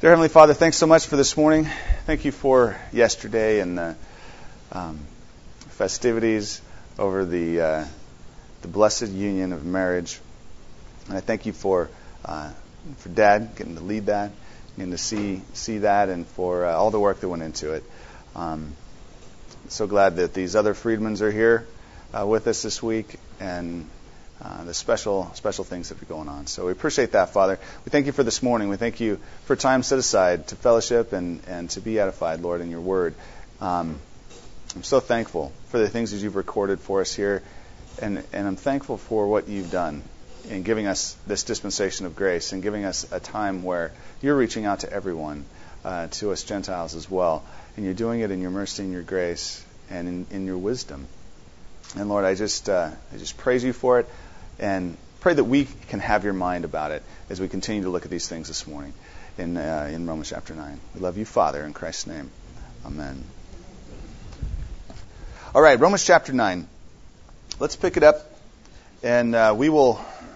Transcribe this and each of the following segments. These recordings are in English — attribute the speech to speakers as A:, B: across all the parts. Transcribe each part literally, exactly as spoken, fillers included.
A: Dear Heavenly Father, thanks so much for this morning. Thank you for yesterday and the um, festivities over the uh, the blessed union of marriage. And I thank you for uh, for Dad getting to lead that, getting to see see that, and for uh, all the work that went into it. Um, so glad that these other Friedmans are here uh, with us this week, and Uh, the special special things that are going on. So we appreciate that, Father. We thank you for this morning. We thank you for time set aside to fellowship and, and to be edified, Lord, in your word. Um, I'm so thankful for the things that you've recorded for us here, and, and I'm thankful for what you've done in giving us this dispensation of grace and giving us a time where you're reaching out to everyone, uh, to us Gentiles as well. And you're doing it in your mercy and your grace and in, in your wisdom. And Lord, I just uh, I just praise you for it. And pray that we can have your mind about it as we continue to look at these things this morning in uh, in Romans chapter nine. We love you, Father, in Christ's name. Amen. All right, Romans chapter nine. Let's pick it up, and uh, we will.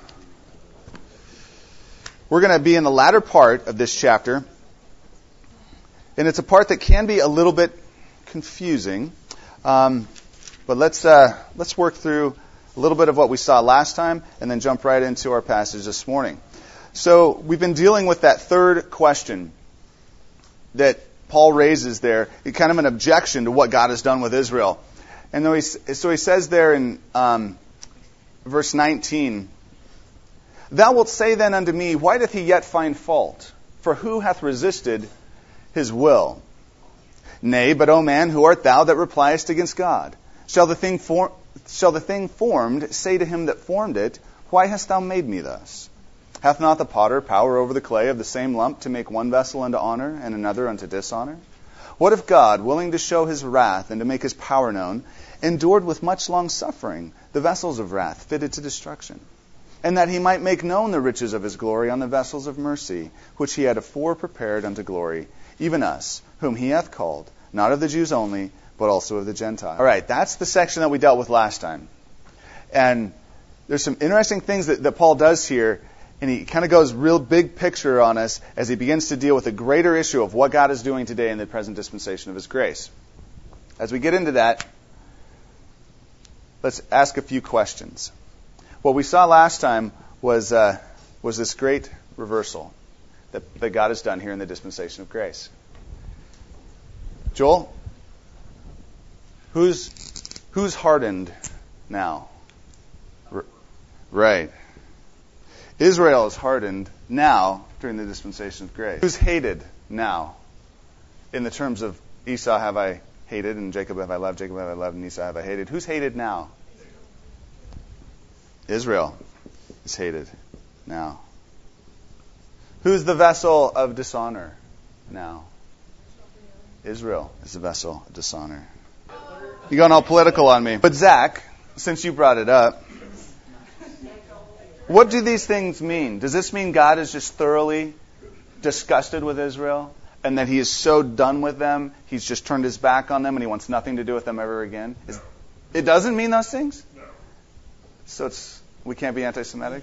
A: We're going to be in the latter part of this chapter, and it's a part that can be a little bit confusing. Um, but let's uh, let's work through a little bit of what we saw last time, and then jump right into our passage this morning. So we've been dealing with that third question that Paul raises there, kind of an objection to what God has done with Israel. And so he says there in um, verse nineteen, "Thou wilt say then unto me, why doth he yet find fault? For who hath resisted his will? Nay, but, O man, who art thou that repliest against God? Shall the thing form... Shall the thing formed say to him that formed it, why hast thou made me thus? Hath not the potter power over the clay of the same lump to make one vessel unto honor and another unto dishonor? What if God, willing to show his wrath and to make his power known, endured with much long suffering the vessels of wrath fitted to destruction, and that he might make known the riches of his glory on the vessels of mercy, which he had afore prepared unto glory, even us, whom he hath called, not of the Jews only, but also of the Gentiles." All right, that's the section that we dealt with last time. And there's some interesting things that, that Paul does here, and he kind of goes real big picture on us as he begins to deal with a greater issue of what God is doing today in the present dispensation of his grace. As we get into that, let's ask a few questions. What we saw last time was uh, was this great reversal that, that God has done here in the dispensation of grace. Joel? Who's who's hardened now? R- right. Israel is hardened now during the dispensation of grace. Who's hated now? In the terms of Esau have I hated, and Jacob have I loved, Jacob have I loved, and Esau have I hated. Who's hated now? Israel is hated now. Who's the vessel of dishonor now? Israel is the vessel of dishonor. You're going all political on me. But Zach, since you brought it up, what do these things mean? Does this mean God is just thoroughly disgusted with Israel and that he is so done with them, he's just turned his back on them and he wants nothing to do with them ever again? Is, it doesn't mean those things? No. So it's we can't be anti-Semitic?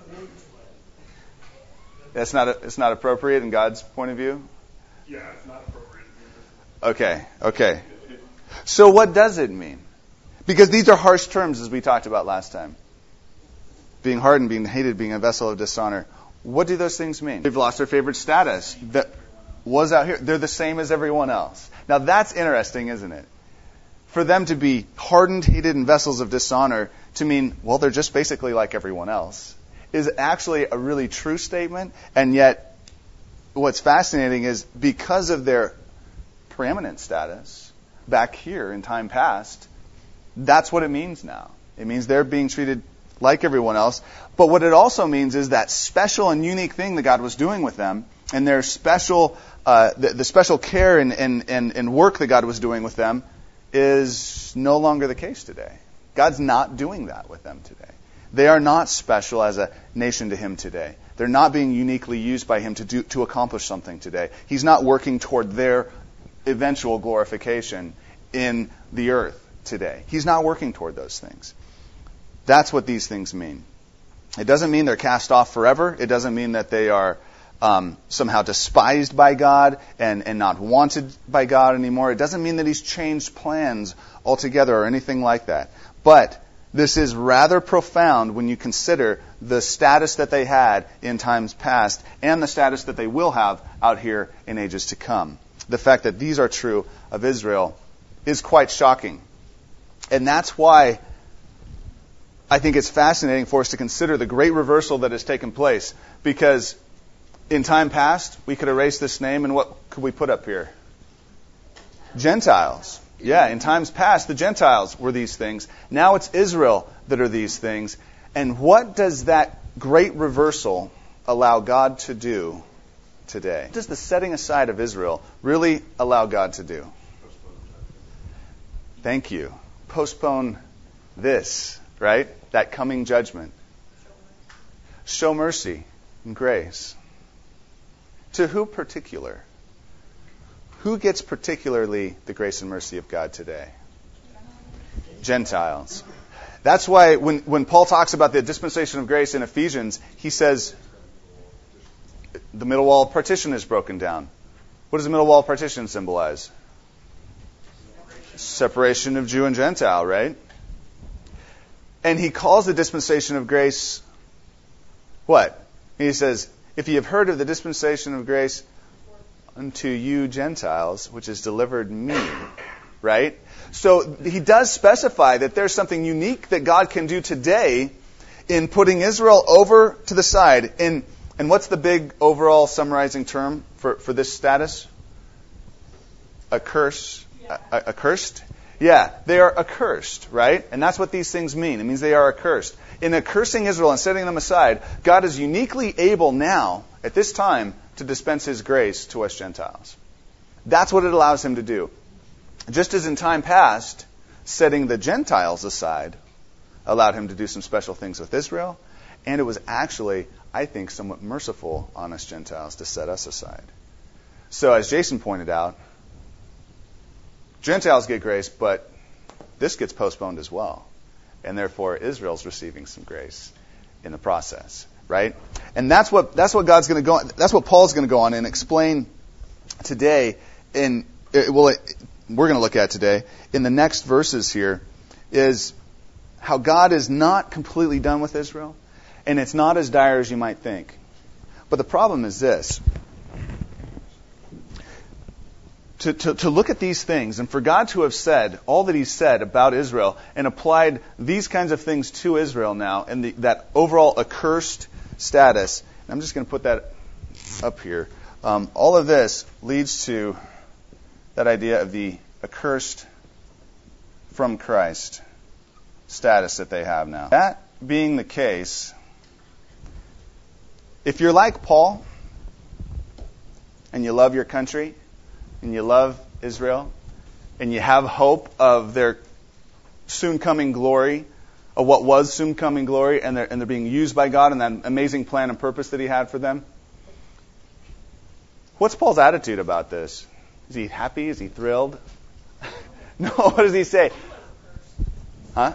A: It's not, it's not appropriate in God's point of view?
B: Yeah, it's not appropriate.
A: Okay, okay. So what does it mean? Because these are harsh terms, as we talked about last time. Being hardened, being hated, being a vessel of dishonor. What do those things mean? They've lost their favorite status. That was out here. They're the same as everyone else. Now that's interesting, isn't it? For them to be hardened, hated, and vessels of dishonor to mean, well, they're just basically like everyone else, is actually a really true statement. And yet, what's fascinating is because of their preeminent status back here in time past, that's what it means now. It means they're being treated like everyone else. But what it also means is that special and unique thing that God was doing with them, and their special, uh, the, the special care and, and, and, and work that God was doing with them is no longer the case today. God's not doing that with them today. They are not special as a nation to him today. They're not being uniquely used by him to do, to accomplish something today. He's not working toward their eventual glorification in the earth today. He's not working toward those things. That's what these things mean. It doesn't mean they're cast off forever. It doesn't mean that they are um, somehow despised by God and, and not wanted by God anymore. It doesn't mean that he's changed plans altogether or anything like that. But this is rather profound when you consider the status that they had in times past and the status that they will have out here in ages to come. The fact that these are true of Israel is quite shocking. And that's why I think it's fascinating for us to consider the great reversal that has taken place. Because in time past, we could erase this name, and what could we put up here? Gentiles. Yeah, in times past, the Gentiles were these things. Now it's Israel that are these things. And what does that great reversal allow God to do today? What does the setting aside of Israel really allow God to do? Thank you. Postpone this, right? That coming judgment. Show mercy and grace. To who particular? Who gets particularly the grace and mercy of God today? Gentiles. That's why when, when Paul talks about the dispensation of grace in Ephesians, he says the middle wall of partition is broken down. What does the middle wall of partition symbolize? Separation of Jew and Gentile, right? And he calls the dispensation of grace what? He says, if you have heard of the dispensation of grace unto you Gentiles, which is delivered me, right? So he does specify that there's something unique that God can do today in putting Israel over to the side. In, and what's the big overall summarizing term for, for this status? A curse. A, accursed? Yeah, they are accursed, right? And that's what these things mean. It means they are accursed. In accursing Israel and setting them aside, God is uniquely able now, at this time, to dispense His grace to us Gentiles. That's what it allows Him to do. Just as in time past, setting the Gentiles aside allowed Him to do some special things with Israel, and it was actually, I think, somewhat merciful on us Gentiles to set us aside. So as Jason pointed out, Gentiles get grace, but this gets postponed as well. And therefore, Israel's receiving some grace in the process, right? And that's what that's what God's going to go. That's what Paul's going to go on and explain today. In well, it, we're going to look at today in the next verses here is how God is not completely done with Israel, and it's not as dire as you might think. But the problem is this. To, to, to look at these things, and for God to have said all that He's said about Israel and applied these kinds of things to Israel now, and the, that overall accursed status, and I'm just going to put that up here. Um, all of this leads to that idea of the accursed from Christ status that they have now. That being the case, if you're like Paul and you love your country, and you love Israel, and you have hope of their soon coming glory, of what was soon coming glory, and they're, and they're being used by God in that amazing plan and purpose that He had for them. What's Paul's attitude about this? Is he happy? Is he thrilled? No, what does he say? Huh?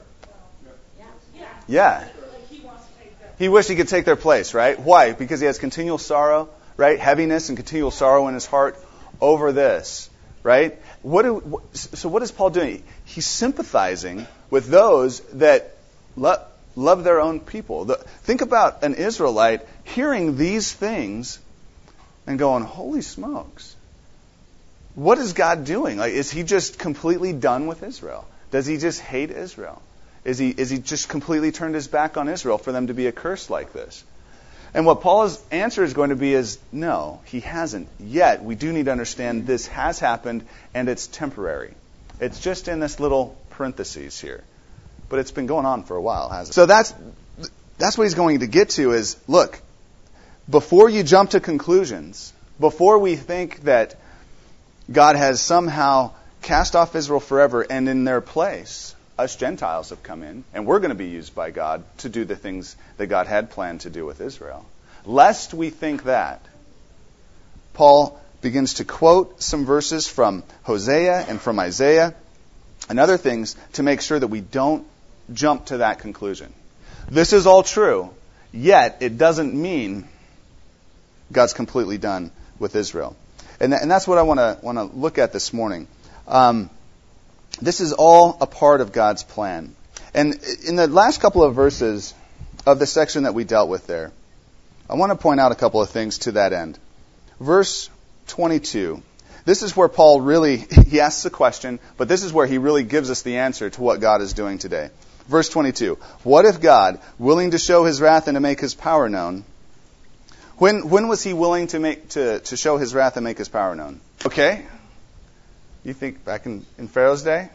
A: Yeah. He wished he could take their place, right? Why? Because he has continual sorrow, right? Heaviness and continual sorrow in his heart over this, right? What do, so what is Paul doing? He's sympathizing with those that lo- love their own people. The, think about an Israelite hearing these things and going, holy smokes. What is God doing? Like, is He just completely done with Israel? Does He just hate Israel? Is he, is he just completely turned His back on Israel for them to be accursed like this? And what Paul's answer is going to be is, no, he hasn't yet. We do need to understand this has happened, and it's temporary. It's just in this little parentheses here. But it's been going on for a while, hasn't it? So that's, that's what he's going to get to is, look, before you jump to conclusions, before we think that God has somehow cast off Israel forever and in their place, us Gentiles have come in, and we're going to be used by God to do the things that God had planned to do with Israel. Lest we think that, Paul begins to quote some verses from Hosea and from Isaiah and other things to make sure that we don't jump to that conclusion. This is all true, yet it doesn't mean God's completely done with Israel. And, th- and that's what I want to want to look at this morning. Um, this is all a part of God's plan. And in the last couple of verses of the section that we dealt with there, I want to point out a couple of things to that end. Verse twenty-two. This is where Paul really, he asks a question, but this is where he really gives us the answer to what God is doing today. Verse twenty-two. What if God, willing to show his wrath and to make his power known, when when was he willing to make to, to show his wrath and make his power known? Okay. You think back in, in Pharaoh's day?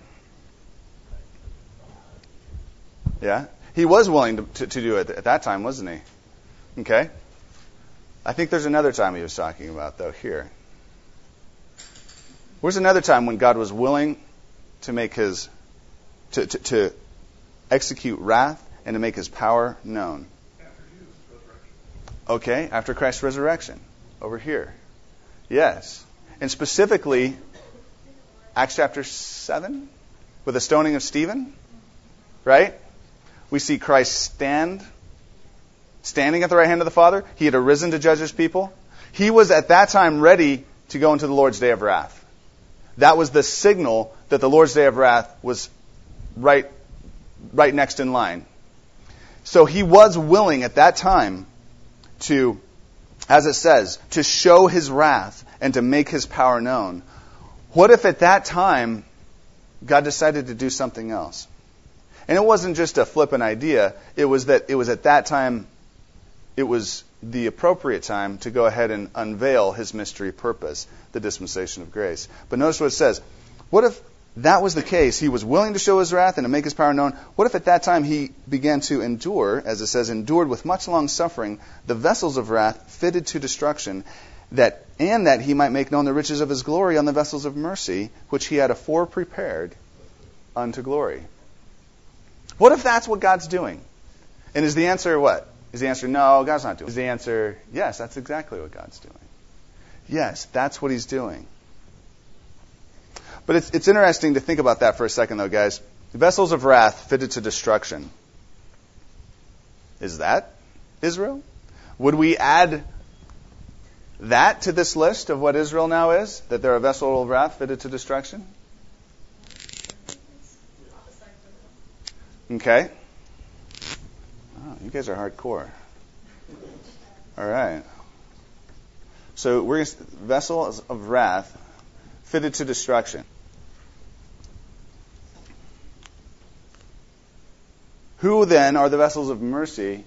A: Yeah. He was willing to, to, to do it at that time, wasn't he? Okay. I think there's another time he was talking about, though, here. Where's another time when God was willing to make his, to, to, to execute wrath and to make his power known?
B: After Jesus' resurrection.
A: Okay, after Christ's resurrection. Over here. Yes. And specifically, Acts chapter seven, with the stoning of Stephen. Right? We see Christ stand, standing at the right hand of the Father. He had arisen to judge his people. He was at that time ready to go into the Lord's day of wrath. That was the signal that the Lord's day of wrath was right, right next in line. So he was willing at that time to, as it says, to show his wrath and to make his power known. What if at that time God decided to do something else? And it wasn't just a flippant idea. It was that it was at that time, it was the appropriate time to go ahead and unveil his mystery purpose, the dispensation of grace. But notice what it says. What if that was the case? He was willing to show his wrath and to make his power known. What if at that time he began to endure, as it says, endured with much long suffering, the vessels of wrath fitted to destruction, that and that he might make known the riches of his glory on the vessels of mercy, which he had afore prepared unto glory? What if that's what God's doing? And is the answer what? Is the answer, no, God's not doing it? Is the answer, yes, that's exactly what God's doing. Yes, that's what he's doing. But it's, it's interesting to think about that for a second, though, guys. The vessels of wrath fitted to destruction. Is that Israel? Would we add that to this list of what Israel now is? That they're a vessel of wrath fitted to destruction? Okay. Oh, you guys are hardcore. All right. So we're going to, vessels of wrath fitted to destruction. Who then are the vessels of mercy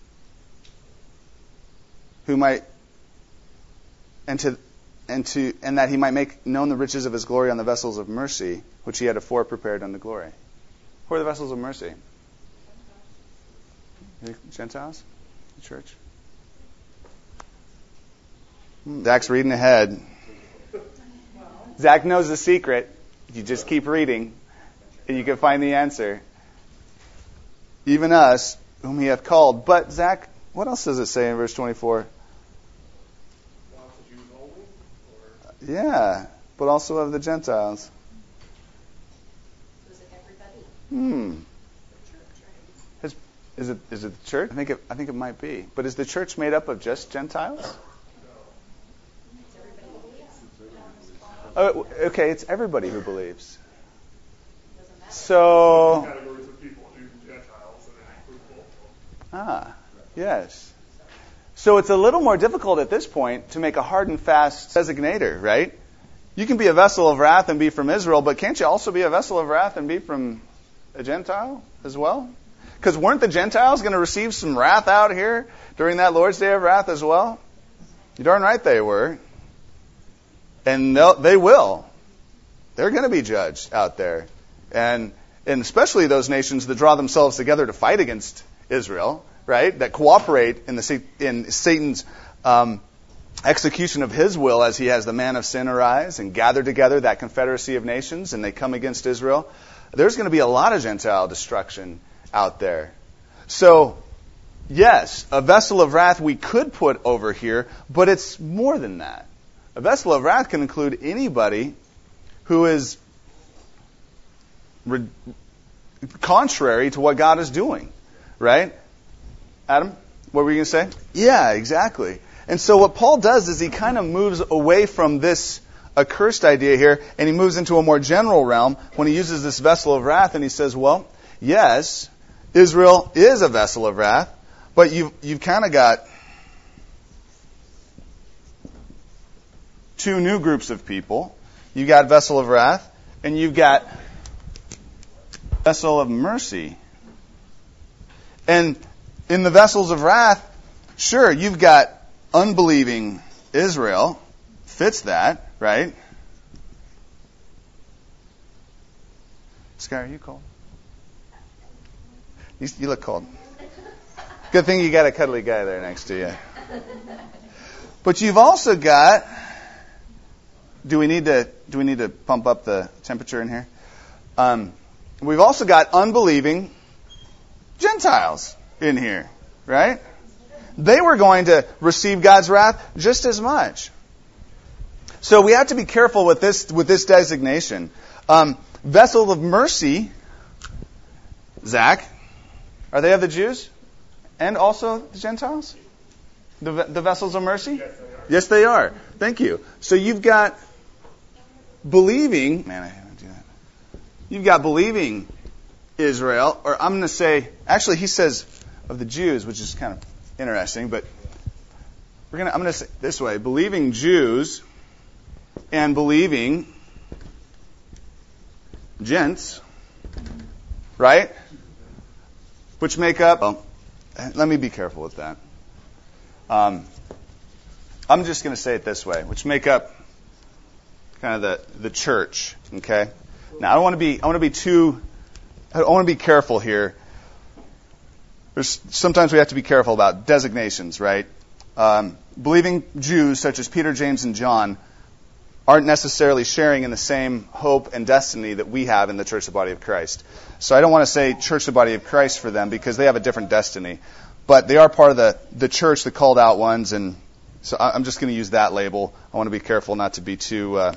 A: who might and to and to and that he might make known the riches of his glory on the vessels of mercy which he had afore prepared unto glory? Who are the vessels of mercy? Gentiles? The church? Zach's reading ahead. Zach knows the secret. You just keep reading, and you can find the answer. Even us, whom he hath called. But, Zach, what else does it say in verse twenty-four?
B: Not the Jews only? Or?
A: Yeah, but also of the Gentiles.
C: Was it everybody?
A: Hmm.
C: The church, right?
A: Is, is it is it the church? I think it I think it might be. But is the church made up of just Gentiles?
C: It's everybody who believes.
A: Oh, okay, it's everybody who believes.
C: Doesn't matter.
A: So,
B: Categories of people, Jews and Gentiles, and then include both.
A: ah, yes. So it's a little more difficult at this point to make a hard and fast designator, right? You can be a vessel of wrath and be from Israel, but can't you also be a vessel of wrath and be from a Gentile as well? Because weren't the Gentiles going to receive some wrath out here during that Lord's Day of Wrath as well? You're darn right they were. And they will. They're going to be judged out there. And and especially those nations that draw themselves together to fight against Israel, right? That cooperate in the in Satan's um, execution of his will as he has the man of sin arise and gather together that confederacy of nations, and they come against Israel. There's going to be a lot of Gentile destruction out there. So, yes, a vessel of wrath we could put over here, but it's more than that. A vessel of wrath can include anybody who is re- contrary to what God is doing, right? Adam, what were you going to say? Yeah, exactly. And so what Paul does is he kind of moves away from this accursed idea here, and he moves into a more general realm when he uses this vessel of wrath, and he says, well, yes, Israel is a vessel of wrath, but you've, you've kind of got two new groups of people. You've got vessel of wrath, and you've got vessel of mercy. And in the vessels of wrath, sure, you've got unbelieving Israel. Fits that, right? Sky, are you cold? You, you look cold. Good thing you got a cuddly guy there next to you. But you've also got. Do we need to? Do we need to pump up the temperature in here? Um, we've also got unbelieving Gentiles in here, right? They were going to receive God's wrath just as much. So we have to be careful with this with this designation. Um, vessel of mercy, Zach, are they of the Jews and also the Gentiles? The, the vessels of mercy?
B: Yes, they are.
A: Yes, they are. Thank you. So you've got believing, man, I haven't do that. You've got believing Israel, or I'm going to say, actually, he says of the Jews, which is kind of interesting, but we're going to, I'm going to say it this way: believing Jews and believing gents, right? Which make up. Well, let me be careful with that. Um, I'm just going to say it this way: which make up kind of the the church. Okay. Now I don't want to be I want to be too I want to be careful here. There's sometimes we have to be careful about designations, right? Um, believing Jews such as Peter, James, and John aren't necessarily sharing in the same hope and destiny that we have in the church, the body of Christ. So I don't want to say church, the body of Christ for them because they have a different destiny. But they are part of the, the church, the called out ones, and so I'm just going to use that label. I want to be careful not to be too, uh,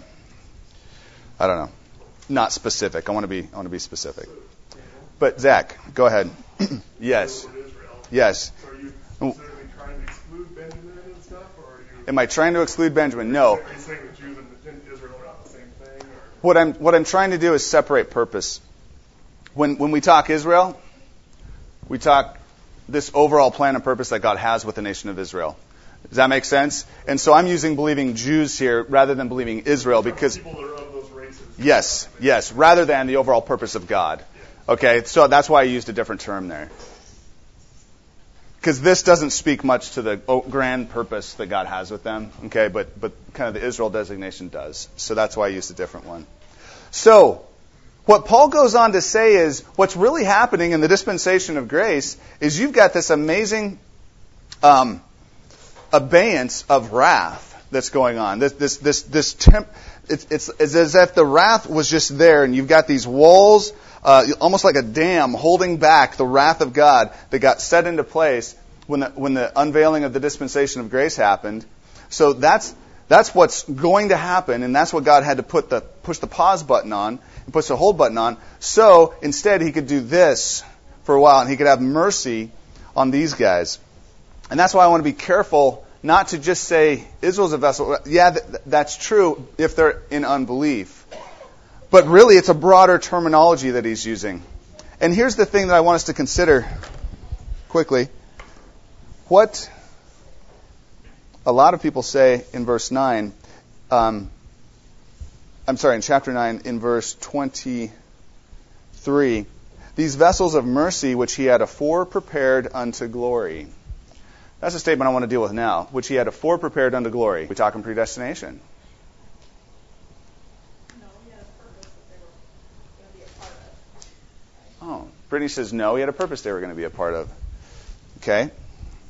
A: I don't know, not specific. I want to be I want to be specific. But Zach, go ahead. Yes. Yes.
B: So are you specifically trying to exclude Benjamin and stuff, or are you?
A: Am I trying to exclude Benjamin? No.
B: Are you saying the Jews and Israel are not the same thing? Or?
A: What I'm what I'm trying to do is separate purpose. When when we talk Israel, we talk this overall plan and purpose that God has with the nation of Israel. Does that make sense? And so I'm using believing Jews here rather than believing Israel because
B: people that are of those races.
A: yes, yes, rather than the overall purpose of God. Okay, so that's why I used a different term there. Because this doesn't speak much to the grand purpose that God has with them, okay, but but kind of the Israel designation does. So that's why I used a different one. So, what Paul goes on to say is, what's really happening in the dispensation of grace is you've got this amazing um, abeyance of wrath that's going on. This this this this temp, it's, it's it's as if the wrath was just there, and you've got these walls. Uh, almost like a dam holding back the wrath of God that got set into place when the, when the unveiling of the dispensation of grace happened. So that's that's what's going to happen, and that's what God had to put the push the pause button on and push the hold button on. So instead, He could do this for a while, and He could have mercy on these guys. And that's why I want to be careful not to just say Israel's a vessel. Yeah, th- that's true if they're in unbelief. But really, it's a broader terminology that he's using. And here's the thing that I want us to consider quickly. What a lot of people say in verse nine, um, I'm sorry, in chapter nine, in verse twenty-three, these vessels of mercy which he had afore prepared unto glory. That's a statement I want to deal with now, which he had afore prepared unto glory. We talking predestination. Oh, Brittany says no, he had a purpose they were going to be a part of. Okay. I'm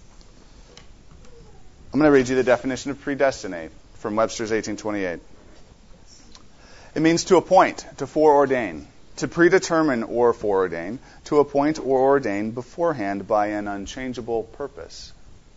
A: going to read you the definition of predestinate from Webster's eighteen twenty-eight. It means to appoint, to foreordain, to predetermine or foreordain, to appoint or ordain beforehand by an unchangeable purpose.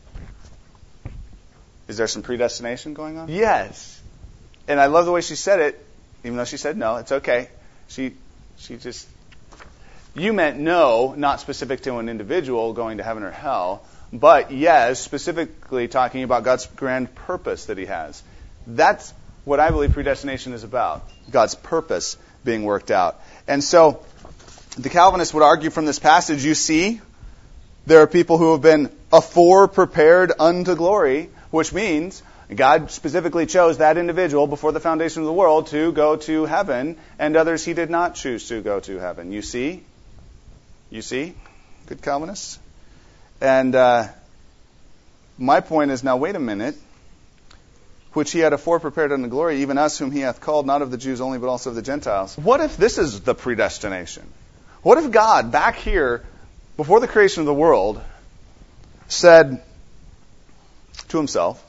A: Is there some predestination going on? Yes. And I love the way she said it, even though she said no, it's okay. She she just... You meant no, not specific to an individual going to heaven or hell, but yes, specifically talking about God's grand purpose that he has. That's what I believe predestination is about, God's purpose being worked out. And so the Calvinists would argue from this passage, you see, there are people who have been afore prepared unto glory, which means God specifically chose that individual before the foundation of the world to go to heaven, and others he did not choose to go to heaven. You see? You see? Good Calvinists? And uh, my point is now, wait a minute. Which he had afore prepared unto glory, even us whom he hath called, not of the Jews only, but also of the Gentiles. What if this is the predestination? What if God, back here, before the creation of the world, said to himself,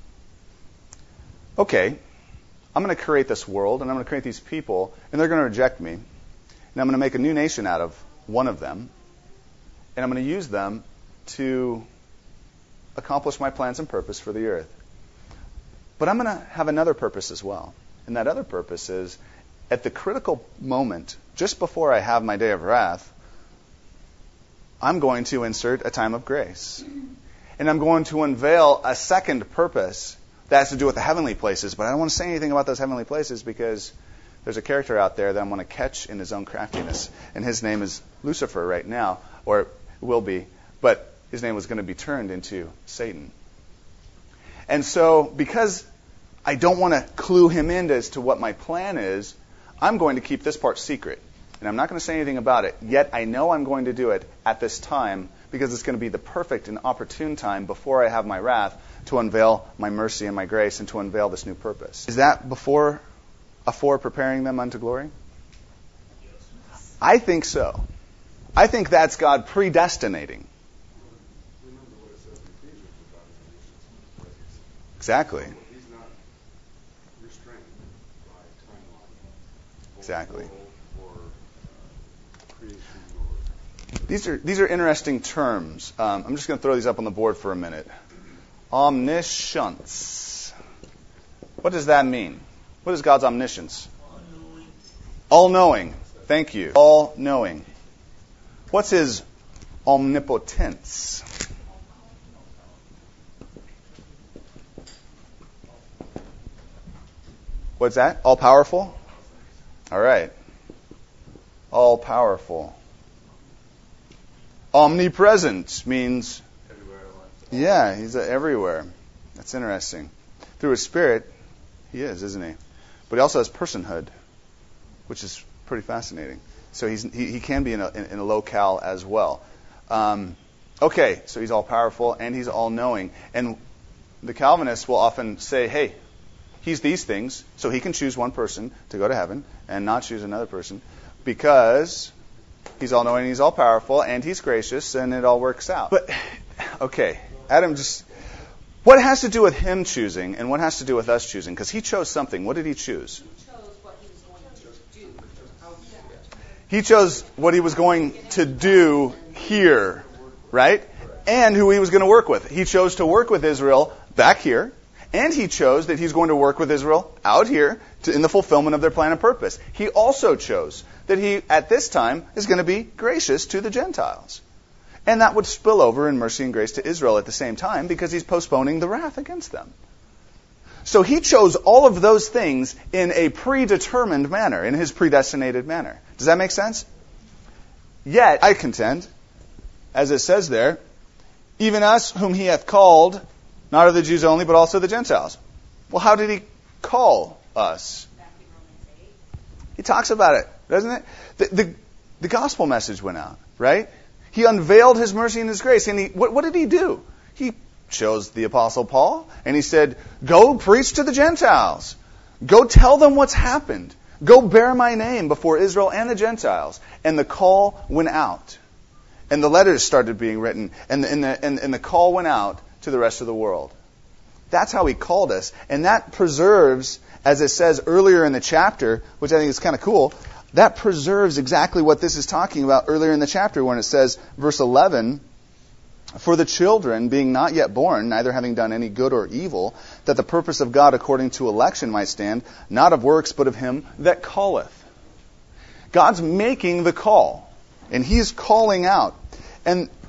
A: okay, I'm going to create this world, and I'm going to create these people, and they're going to reject me, and I'm going to make a new nation out of one of them, and I'm going to use them to accomplish my plans and purpose for the earth. But I'm going to have another purpose as well. And that other purpose is, at the critical moment, just before I have my day of wrath, I'm going to insert a time of grace. And I'm going to unveil a second purpose that has to do with the heavenly places. But I don't want to say anything about those heavenly places because there's a character out there that I'm going to catch in his own craftiness. And his name is Lucifer right now, or will be. But his name was going to be turned into Satan. And so, because I don't want to clue him in as to what my plan is, I'm going to keep this part secret. And I'm not going to say anything about it. Yet I know I'm going to do it at this time because it's going to be the perfect and opportune time before I have my wrath to unveil my mercy and my grace and to unveil this new purpose. Is that before, afore preparing them unto glory? I think so. I think that's God predestinating. Exactly.
D: He's not restrained by timeline.
A: Exactly.
D: Or creation or...
A: These are these are interesting terms. Um, I'm just going to throw these up on the board for a minute. Omniscience. What does that mean? What is God's omniscience? All-knowing. All-knowing. Thank you. All-knowing. What's his omnipotence? What's that? All-powerful? All right. All-powerful. Omnipresent means... Yeah, he's everywhere. That's interesting. Through his Spirit, he is, isn't he? But he also has personhood, which is pretty fascinating. So he's, he, he can be in a, in, in a locale as well. Um, okay, so he's all-powerful and he's all-knowing. And the Calvinists will often say, hey, he's these things, so he can choose one person to go to heaven and not choose another person because he's all-knowing, he's all-powerful, and he's gracious, and it all works out. But, okay, Adam just... What has to do with him choosing and what has to do with us choosing? Because he chose something. What did he choose?
C: He chose what he was going to do.
A: He chose what he was going to do here, right? And who he was going to work with. He chose to work with Israel back here. And he chose that he's going to work with Israel out here to, in the fulfillment of their plan and purpose. He also chose that he, at this time, is going to be gracious to the Gentiles. And that would spill over in mercy and grace to Israel at the same time because he's postponing the wrath against them. So he chose all of those things in a predetermined manner, in his predestinated manner. Does that make sense? Yet, I contend, as it says there, even us whom he hath called, not of the Jews only, but also the Gentiles. Well, how did he call us? He talks about it, doesn't it? The, the, the gospel message went out, right? He unveiled his mercy and his grace. And he, what, what did he do? He chose the Apostle Paul, and he said, go preach to the Gentiles. Go tell them what's happened. Go bear my name before Israel and the Gentiles. And the call went out. And the letters started being written, and the, and the, and, and the call went out to the rest of the world. That's how he called us. And that preserves, as it says earlier in the chapter, which I think is kind of cool, that preserves exactly what this is talking about earlier in the chapter when it says, verse eleven, for the children being not yet born, neither having done any good or evil, that the purpose of God according to election might stand, not of works, but of him that calleth. God's making the call, and he's calling out. And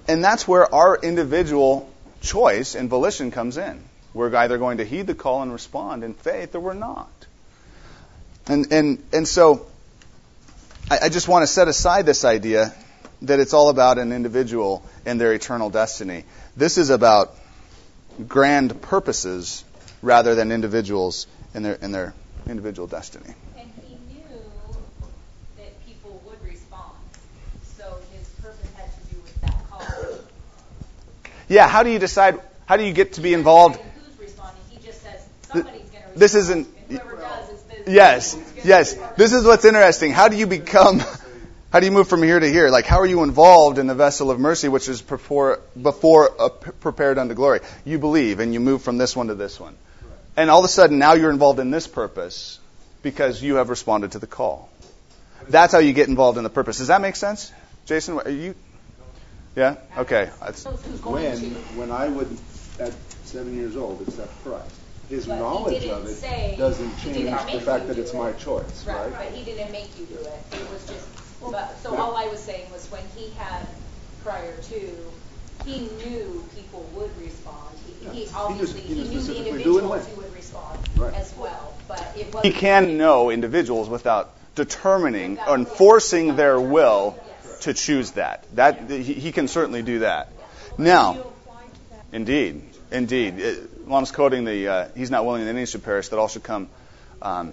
A: and that's where our individual choice and volition comes in. We're either going to heed the call and respond in faith, or we're not. And and and so I, I just want to set aside this idea that it's all about an individual and their eternal destiny. This is about grand purposes rather than individuals and their and their individual destiny.
C: And he knew that people would respond. So his purpose had to do with that call.
A: Yeah, how do you decide, how do you get to be involved?
C: Who's responding? He just says somebody's going to respond.
A: This isn't...
C: And whoever does is the...
A: Yes, yes. This is what's interesting. How do you become... How do you move from here to here? Like, how are you involved in the vessel of mercy, which is before, before uh, prepared unto glory? You believe, and you move from this one to this one. And all of a sudden, now you're involved in this purpose because you have responded to the call. That's how you get involved in the purpose. Does that make sense? Jason, are you... Yeah? Okay. That's,
D: When, when I would, at seven years old, accept Christ, his
C: But he
D: knowledge
C: didn't
D: of it
C: say-
D: doesn't
C: he
D: change
C: didn't
D: the
C: make
D: fact
C: you
D: that
C: do
D: it's
C: it.
D: my choice,
C: Right,
D: right?
C: but he didn't make you do it. It was just... But, so all I was saying was when he had prior to, he knew people would respond. He,
D: Yeah.
C: he
D: He just-
C: obviously,
D: he
C: he,
D: just
C: knew the
D: specifically knew and
C: individuals
D: when.
C: who would respond
D: Right.
C: as well. But it
A: he
C: wasn't...
A: can know individuals without determining
C: Without-
A: or enforcing their will
C: Yes.
A: to choose that. That he, he can certainly do that. Now, indeed, indeed. It, Mom's quoting the, uh, he's not willing that any should perish, that all should come, um,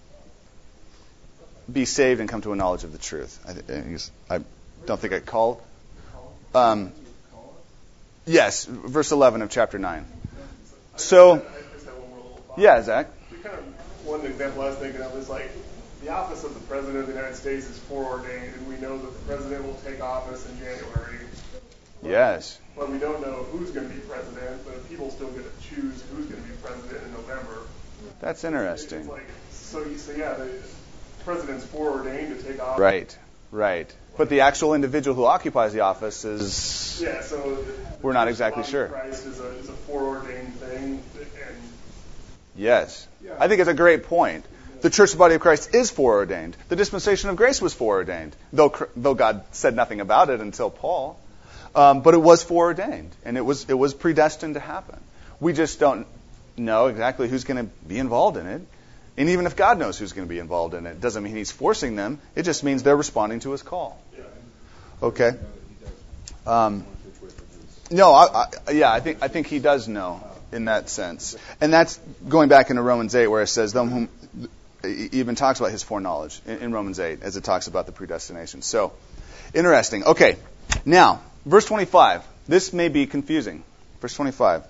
A: be saved and come to a knowledge of the truth. I, th- he's, I don't think I called. Um, yes, verse eleven of chapter nine. So,
B: I just have one more little thought.
A: yeah, Zach.
B: We kind of, one example I was thinking of is like, the office of the President of the United States is foreordained, and we know that the President will take office in January.
A: Yes.
B: But we don't know who's going to be President, but people still get to choose who's going to be President in November.
A: That's
B: It's
A: interesting.
B: like, so, so yeah, the President's foreordained to take office.
A: Right, right. But the actual individual who occupies the office is...
B: Yeah, so the,
A: We're not exactly
B: body of
A: sure.
B: Christ is a, is a foreordained thing, and
A: Yes. I think it's a great point. The church, the body of Christ, is foreordained. The dispensation of grace was foreordained, though though God said nothing about it until Paul. Um, but it was foreordained, and it was it was predestined to happen. We just don't know exactly who's going to be involved in it. And even if God knows who's going to be involved in it, it doesn't mean He's forcing them. It just means they're responding to His call. Okay. Um, no, I, I, yeah, I think I think He does know in that sense, and that's going back into Romans eight, where it says them whom. It even talks about His foreknowledge in, in Romans eight, as it talks about the predestination. So, interesting. Okay, now verse twenty-five. This may be confusing. Verse twenty-five.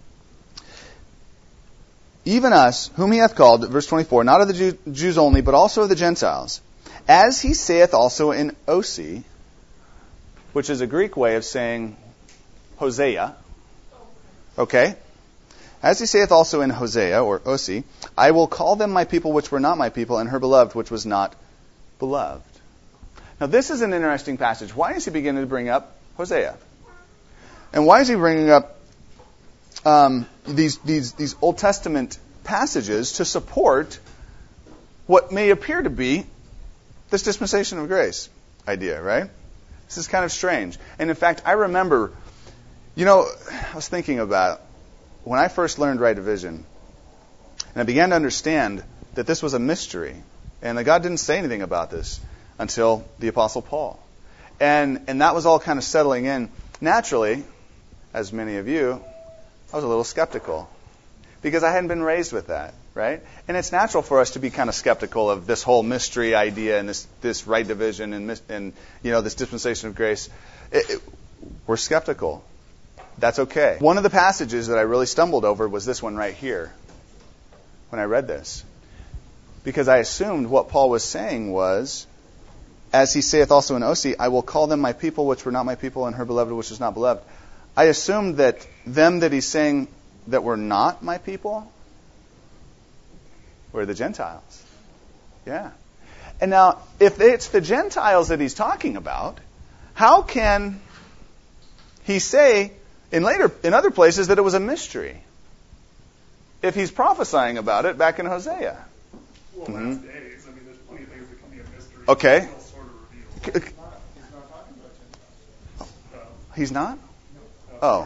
A: Even us, whom He hath called, verse twenty-four, not of the Jew, Jews only, but also of the Gentiles, as He saith also in Osee, which is a Greek way of saying Hosea. Okay? As He saith also in Hosea, or Osee, I will call them my people which were not my people, and her beloved which was not beloved. Now this is an interesting passage. Why is He beginning to bring up Hosea? And why is He bringing up um, these, these, these Old Testament passages to support what may appear to be this dispensation of grace idea, right? This is kind of strange. And in fact, I remember, you know, I was thinking about when I first learned right division, and I began to understand that this was a mystery, and that God didn't say anything about this until the Apostle Paul. And and that was all kind of settling in. Naturally, as many of you, I was a little skeptical, because I hadn't been raised with that, right? And it's natural for us to be kind of skeptical of this whole mystery idea and this, this right division and, and you know this dispensation of grace. It, it, we're skeptical. That's okay. One of the passages that I really stumbled over was this one right here when I read this. Because I assumed what Paul was saying was, as he saith also in Osee, I will call them my people which were not my people, and her beloved which was not beloved. I assumed that them that he's saying that were not my people were the Gentiles. Yeah. And now, if it's the Gentiles that he's talking about, how can he say in later, in other places, that it was a mystery, if he's prophesying about it back in Hosea?
B: well,
A: Mhm.
B: last days, I mean, there's plenty of things that can be a mystery.
A: Okay.
B: Still sort of revealed.
A: C-
B: He's not talking about Gentiles.
A: He's not? Oh.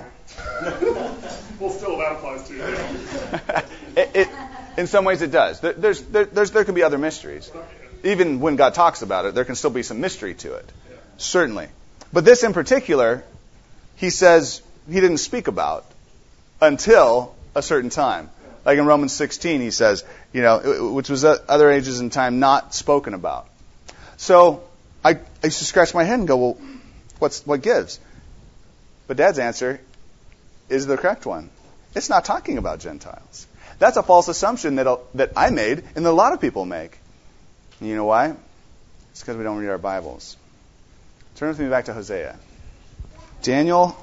B: Well, still that applies to you.
A: it, it, in some ways it does. There, there's, there, there's, there can be other mysteries. Even when God talks about it, there can still be some mystery to it.
B: Yeah.
A: Certainly. But this in particular, he says he didn't speak about until a certain time. Like in Romans sixteen, he says, you know, which was other ages in time not spoken about. So I, I used to scratch my head and go, well, what's what gives? But Dad's answer is the correct one. It's not talking about Gentiles. That's a false assumption that that I made and that a lot of people make. And you know why? It's because we don't read our Bibles. Turn with me back to Hosea. Daniel,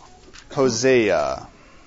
A: Hosea.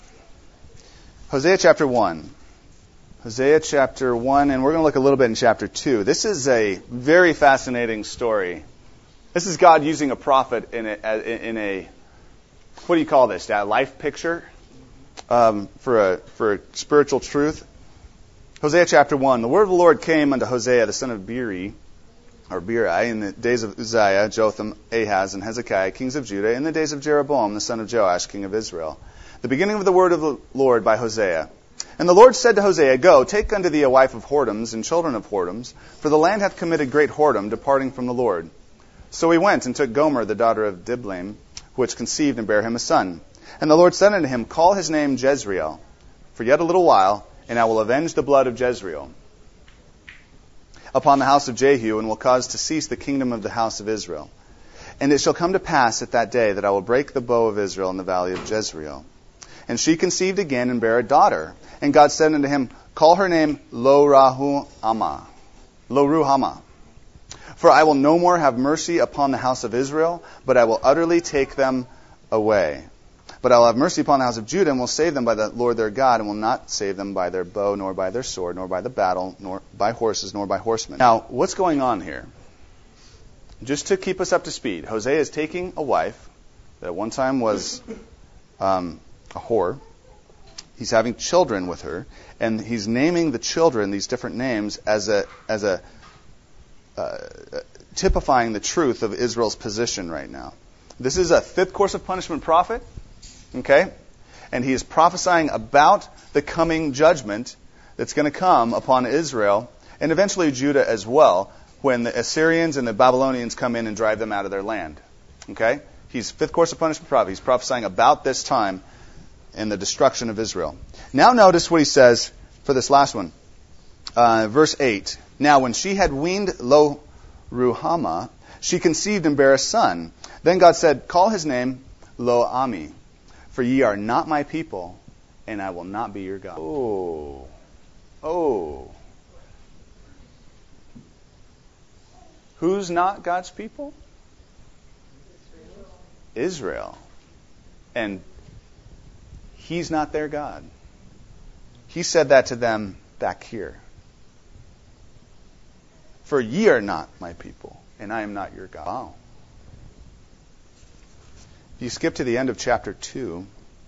A: Hosea chapter one. Hosea chapter one, and we're going to look a little bit in chapter two. This is a very fascinating story. This is God using a prophet in a, in a what do you call this, Dad? Life picture um, for a for a spiritual truth. Hosea chapter one. The word of the Lord came unto Hosea, the son of Beeri, or Beeri, in the days of Uzziah, Jotham, Ahaz, and Hezekiah, kings of Judah, in the days of Jeroboam, the son of Joash, king of Israel. The beginning of the word of the Lord by Hosea. And the Lord said to Hosea, Go, take unto thee a wife of whoredoms and children of whoredoms, for the land hath committed great whoredom, departing from the Lord. So he went and took Gomer, the daughter of Diblaim, which conceived and bare him a son. And the Lord said unto him, Call his name Jezreel, for yet a little while, and I will avenge the blood of Jezreel upon the house of Jehu, and will cause to cease the kingdom of the house of Israel. And it shall come to pass at that day that I will break the bow of Israel in the valley of Jezreel. And she conceived again and bare a daughter. And God said unto him, Call her name Lo-Ruhamah. Lo-Ruhamah. For I will no more have mercy upon the house of Israel, but I will utterly take them away. But I will have mercy upon the house of Judah, and will save them by the Lord their God, and will not save them by their bow, nor by their sword, nor by the battle, nor by horses, nor by horsemen. Now, what's going on here? Just to keep us up to speed, Hosea is taking a wife that at one time was um, a whore. He's having children with her, and he's naming the children these different names as a as a uh, typifying the truth of Israel's position right now. This is a fifth course of punishment prophet, okay, and he is prophesying about the coming judgment that's going to come upon Israel and eventually Judah as well, when the Assyrians and the Babylonians come in and drive them out of their land. Okay, he's fifth course of punishment prophet. He's prophesying about this time and the destruction of Israel. Now notice what he says for this last one. Uh, verse eight. Now when she had weaned Lo-Ruhamah, she conceived and bare a son. Then God said, Call his name Lo-Ami, for ye are not my people, and I will not be your God. Oh. Oh. Who's not God's people? Israel. And he's not their God. He said that to them back here. For ye are not my people, and I am not your God. Wow. If you skip to the end of chapter two,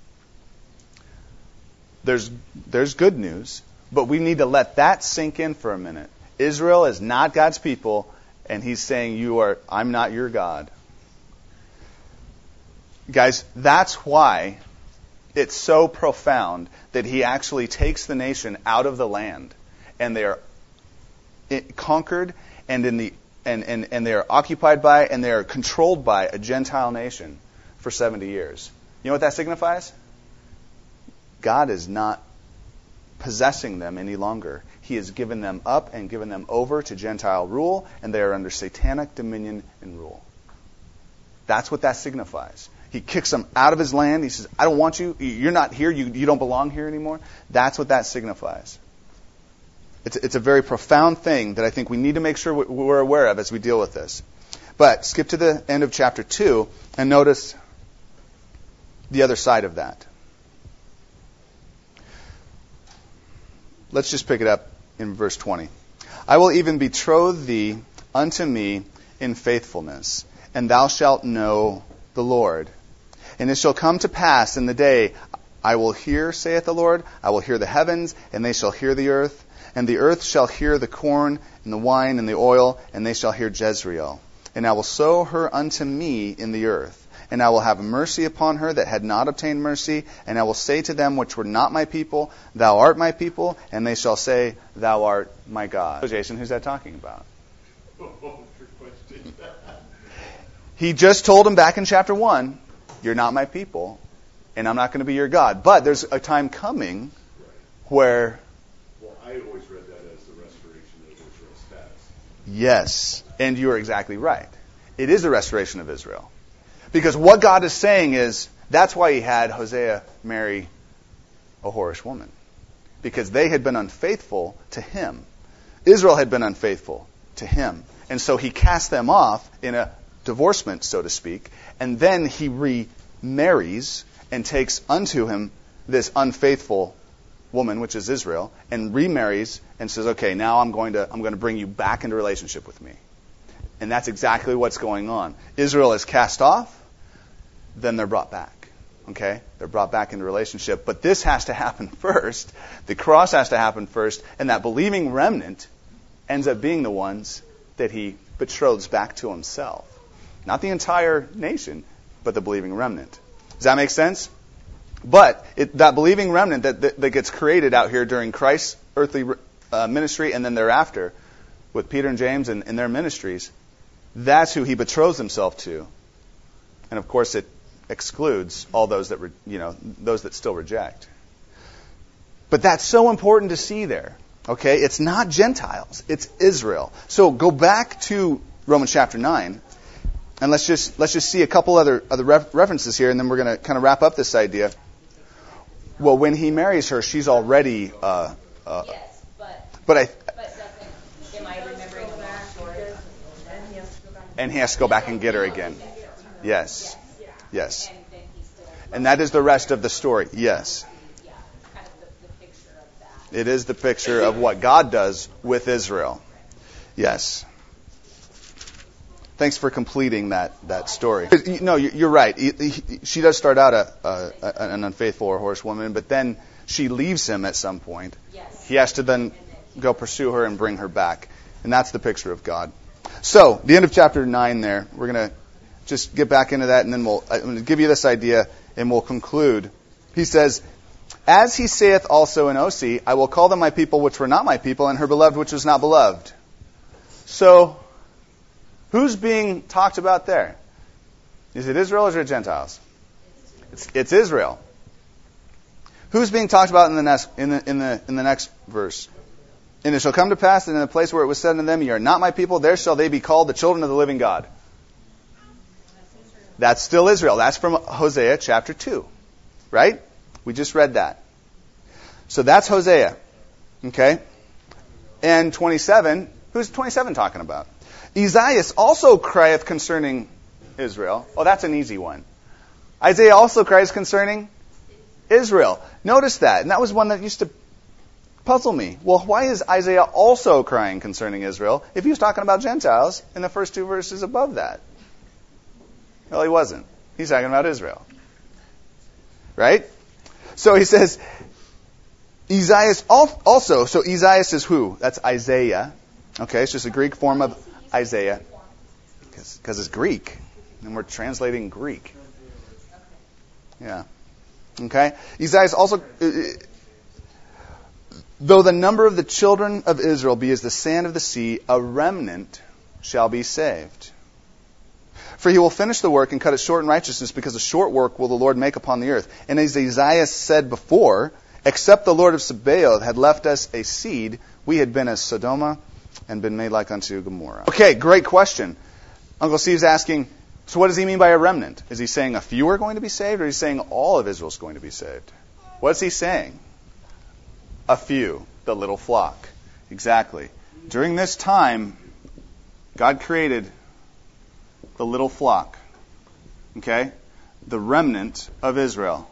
A: there's there's good news, but we need to let that sink in for a minute. Israel is not God's people, and he's saying, "You are. I'm not your God." Guys, that's why it's so profound that he actually takes the nation out of the land, and they are conquered and in the and, and, and they are occupied by and they are controlled by a Gentile nation for seventy years. You know what that signifies? God is not possessing them any longer. He has given them up and given them over to Gentile rule, and they are under satanic dominion and rule. That's what that signifies. He kicks them out of his land. He says, I don't want you. You're not here. You, you don't belong here anymore. That's what that signifies. It's, it's a very profound thing that I think we need to make sure we're aware of as we deal with this. But skip to the end of chapter two and notice the other side of that. Let's just pick it up in verse twenty. I will even betroth thee unto me in faithfulness, and thou shalt know the Lord. And it shall come to pass in the day, I will hear, saith the Lord, I will hear the heavens, and they shall hear the earth. And the earth shall hear the corn, and the wine, and the oil, and they shall hear Jezreel. And I will sow her unto me in the earth, and I will have mercy upon her that had not obtained mercy, and I will say to them which were not my people, thou art my people, and they shall say, thou art my God. So Jason, who's that talking about? He just told them back in chapter one, you're not my people, and I'm not going to be your God. But there's a time coming where...
E: Well, I always read that as the restoration of Israel's status.
A: Yes, and you are exactly right. It is a restoration of Israel. Because what God is saying is, that's why he had Hosea marry a whorish woman. Because they had been unfaithful to him. Israel had been unfaithful to him. And so he cast them off in a divorcement, so to speak. And then he remarries and takes unto him this unfaithful woman, which is Israel, and remarries and says, okay, now I'm going to I'm going to bring you back into relationship with me. And that's exactly what's going on. Israel is cast off, then they're brought back. Okay? They're brought back into relationship. But this has to happen first. The cross has to happen first. And that believing remnant ends up being the ones that he betroths back to himself. Not the entire nation, but the believing remnant. Does that make sense? But it, that believing remnant that, that, that gets created out here during Christ's earthly uh, ministry and then thereafter with Peter and James and, and their ministries, that's who he betroths himself to. And of course it excludes all those that, re, you know, those that still reject. But that's so important to see there. Okay? It's not Gentiles. It's Israel. So go back to Romans chapter nine. And let's just let's just see a couple other other ref- references here, and then we're going to kind of wrap up this idea. Well, when he marries her, she's already. Uh, uh,
C: yes, but.
A: But I.
C: But doesn't. Am I remembering the wrong story?
A: And he has to go back and get her again. Yes. Yes.
C: And then he still.
A: And that is the rest of the story. Yes.
C: Yeah, kind of the, the picture of that.
A: It is the picture of what God does with Israel. Yes. Thanks for completing that, that story. No, you're right. She does start out a, a, an unfaithful or whorish woman, but then she leaves him at some point.
C: Yes.
A: He has to then go pursue her and bring her back. And that's the picture of God. So, the end of chapter nine there, we're going to just get back into that, and then we'll I'm going to give you this idea, and we'll conclude. He says, as he saith also in Osee, I will call them my people which were not my people, and her beloved which was not beloved. So, who's being talked about there? Is it Israel or is it Gentiles? It's, it's Israel. Who's being talked about in the next in the in the in the next verse? And it shall come to pass that in the place where it was said unto them, ye are not my people, there shall they be called the children of the living God. That's still Israel. That's from Hosea chapter two. Right? We just read that. So that's Hosea. Okay? And twenty-seven, who's twenty-seven talking about? Esaias also crieth concerning Israel. Oh, that's an easy one. Isaiah also cries concerning Israel. Notice that. And that was one that used to puzzle me. Well, why is Isaiah also crying concerning Israel if he was talking about Gentiles in the first two verses above that? Well, he wasn't. He's talking about Israel. Right? So he says, Esaias also, so Esaias is who? That's Isaiah. Okay, it's just a Greek form of Isaiah. Because it's Greek. And we're translating Greek. Yeah. Okay? Esaias also, uh, though the number of the children of Israel be as the sand of the sea, a remnant shall be saved. For he will finish the work and cut it short in righteousness, because a short work will the Lord make upon the earth. And as Isaiah said before, except the Lord of Sabaoth had left us a seed, we had been as Sodom and been made like unto Gomorrah. Okay, great question. Uncle Steve's asking, so what does he mean by a remnant? Is he saying a few are going to be saved, or is he saying all of Israel is going to be saved? What's he saying? A few, the little flock. Exactly. During this time, God created the little flock. Okay? The remnant of Israel.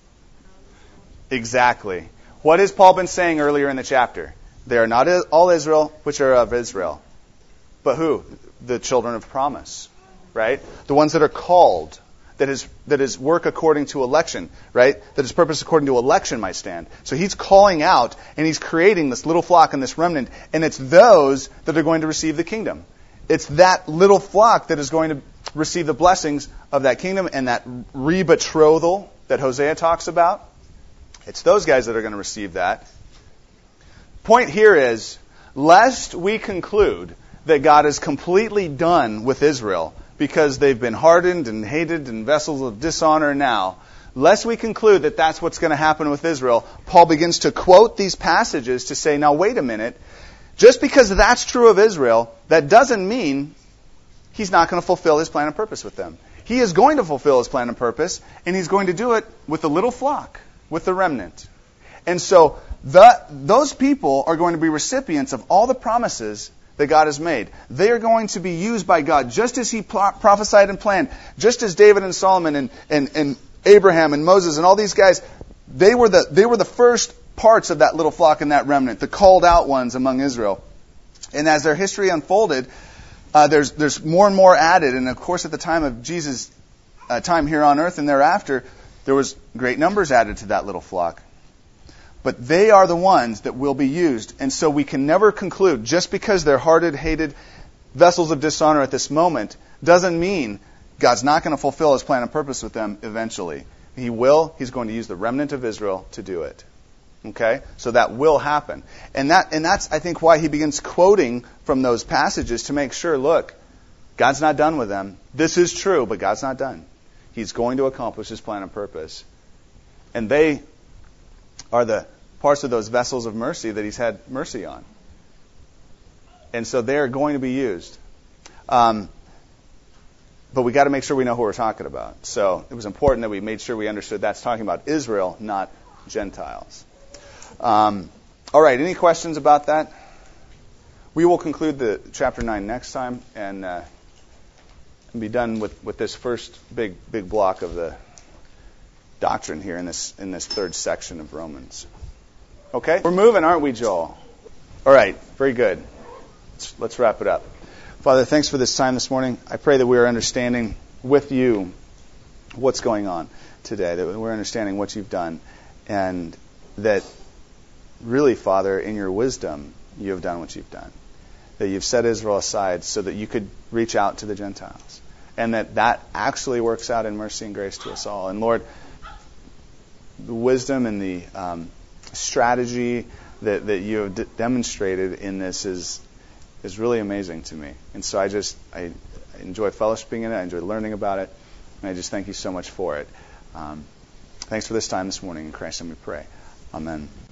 A: Exactly. What has Paul been saying earlier in the chapter? They are not all Israel, which are of Israel. But who? The children of promise. Right? The ones that are called. That is, that is work according to election. Right? That his purpose according to election might stand. So he's calling out and he's creating this little flock and this remnant. And it's those that are going to receive the kingdom. it's that little flock that is going to receive the blessings of that kingdom and that re-betrothal that Hosea talks about. It's those guys that are going to receive that. Point here is, lest we conclude that God is completely done with Israel because they've been hardened and hated and vessels of dishonor now, lest we conclude that that's what's going to happen with Israel, Paul begins to quote these passages to say, now wait a minute, just because that's true of Israel, that doesn't mean he's not going to fulfill his plan and purpose with them. He is going to fulfill his plan and purpose, and he's going to do it with a little flock, with the remnant. And so the, those people are going to be recipients of all the promises that God has made. They are going to be used by God just as He pro- prophesied and planned, just as David and Solomon and, and, and Abraham and Moses and all these guys, they were the they were the first parts of that little flock and that remnant, the called out ones among Israel. And as their history unfolded, uh, there's there's more and more added. And of course, at the time of Jesus' uh, time here on earth and thereafter, there was great numbers added to that little flock. But they are the ones that will be used. And so we can never conclude, just because they're hearted, hated vessels of dishonor at this moment, doesn't mean God's not going to fulfill His plan and purpose with them eventually. He will. He's going to use the remnant of Israel to do it. Okay? So that will happen. And that and that's, I think, why he begins quoting from those passages to make sure, look, God's not done with them. This is true, but God's not done. He's going to accomplish His plan and purpose. And they are the parts of those vessels of mercy that He's had mercy on. And so they're going to be used. Um, but we got to make sure we know who we're talking about. So it was important that we made sure we understood that's talking about Israel, not Gentiles. Um, all right, any questions about that? We will conclude the chapter nine next time and, uh, and be done with, with this first big big block of the doctrine here in this in this third section of Romans. Okay, we're moving, aren't we, Joel? All right, very good. Let's, let's wrap it up. Father, thanks for this time this morning. I pray that we are understanding with you what's going on today, that we're understanding what you've done, and that really, Father, in your wisdom, you have done what you've done. That you've set Israel aside so that you could reach out to the Gentiles. And that that actually works out in mercy and grace to us all. And Lord, the wisdom and the um, strategy that, that you have d- demonstrated in this is is really amazing to me. And so I just, I enjoy fellowshipping in it, I enjoy learning about it, and I just thank you so much for it. Um, thanks for this time this morning. In Christ's name we pray. Amen.